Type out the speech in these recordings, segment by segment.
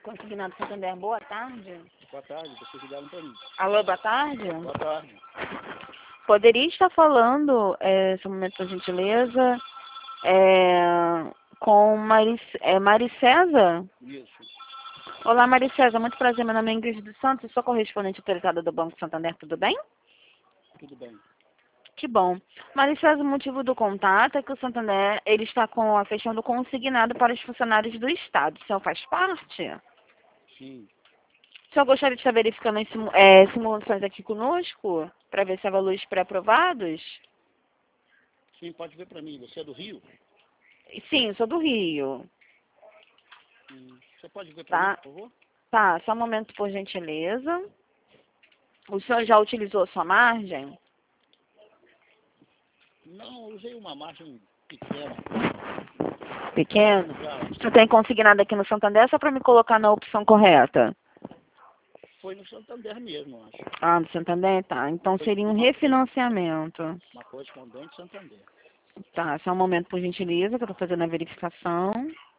Consignado Santander, boa tarde. Boa tarde, vocês ligaram para mim. Alô, boa tarde. Boa tarde. Poderia estar falando, esse momento, por gentileza, com Mari César? Isso, Olá, Mari César, muito prazer, meu nome é Ingrid dos Santos, sou correspondente autorizada do Banco Santander, tudo bem? tudo bem. Que bom. Mari César, o motivo do contato é que o Santander, ele está fechando consignado para os funcionários do Estado. O senhor faz parte? Sim, O senhor gostaria de estar verificando as simulações aqui conosco, para ver se há valores pré-aprovados? sim, pode ver para mim. Você é do Rio? Sim, sou do Rio. Você pode ver para mim, Tá? por favor? Tá, só um momento, por gentileza. O senhor já utilizou a sua margem? Não, eu usei uma margem pequena. Pequeno? Já O senhor tem consignado aqui no Santander só para me colocar na opção correta? foi no Santander mesmo, acho. Ah, no Santander? Tá. Então seria um refinanciamento. Uma correspondente Santander. Tá, só um momento, por gentileza, que eu tô fazendo a verificação.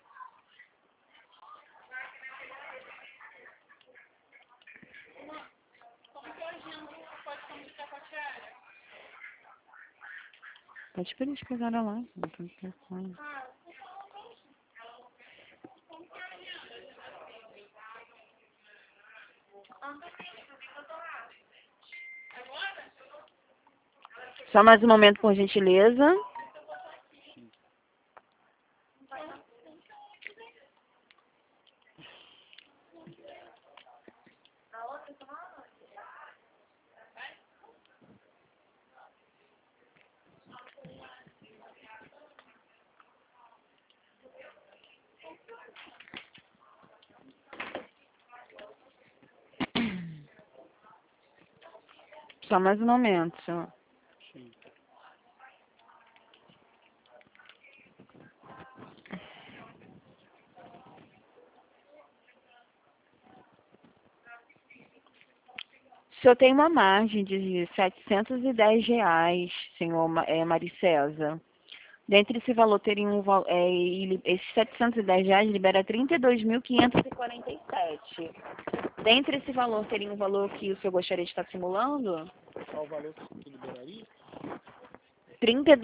Pode pedir eles pegaram lá. Não tem telefone. Só mais um momento, por gentileza. Só mais um momento, senhor. Sim. O senhor tem uma margem de R$ 710, senhor Mari César. Dentre esse valor, teria esses R$ 710 libera R$ 32.547. Dentre esse valor, teria um valor que o senhor gostaria de estar simulando? Qual o valor que você liberaria? R$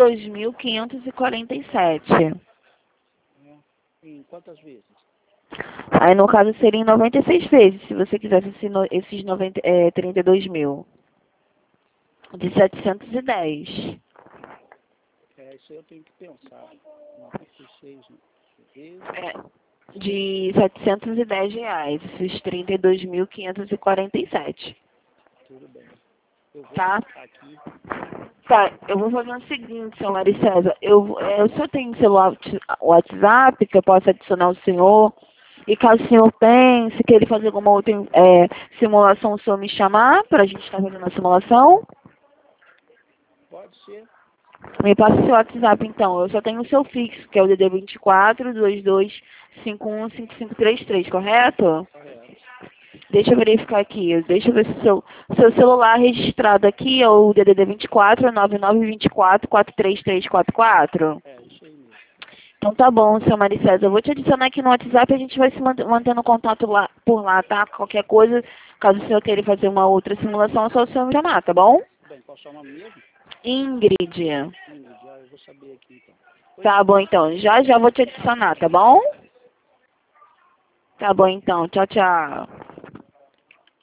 32.547. Em quantas vezes? Aí, no caso, seria em 96 vezes, se você quisesse esses 32 mil. De 710. Isso aí eu tenho que pensar. 96 vezes. De R$ 710, esses 32.547. Tudo bem. Eu vou Tá? anotar aqui. Tá, eu vou fazer o seguinte, senhor Mari César. O senhor tem celular WhatsApp que eu possa adicionar o senhor? E caso o senhor pense que ele fazer alguma outra simulação, o senhor me chamar para a gente estar fazendo a simulação? Pode ser. Me passa o seu WhatsApp, então. Eu só tenho o seu fixo, que é o DD 24 2251 5533, correto? Correto. Deixa eu verificar aqui. Deixa eu ver se o seu celular registrado aqui é o DDD 24 9924 43344. Isso aí mesmo. Então tá bom, seu Mari César. Eu vou te adicionar aqui no WhatsApp e a gente vai se mantendo contato lá, por lá, tá? Qualquer coisa, caso o senhor queira fazer uma outra simulação, é só o senhor me chamar, tá bom? Bem, qual é o seu nome mesmo? Ingrid. Já eu vou saber aqui então. Tá bom, então. Já vou te adicionar, tá bom? Tá bom, então. Tchau, tchau.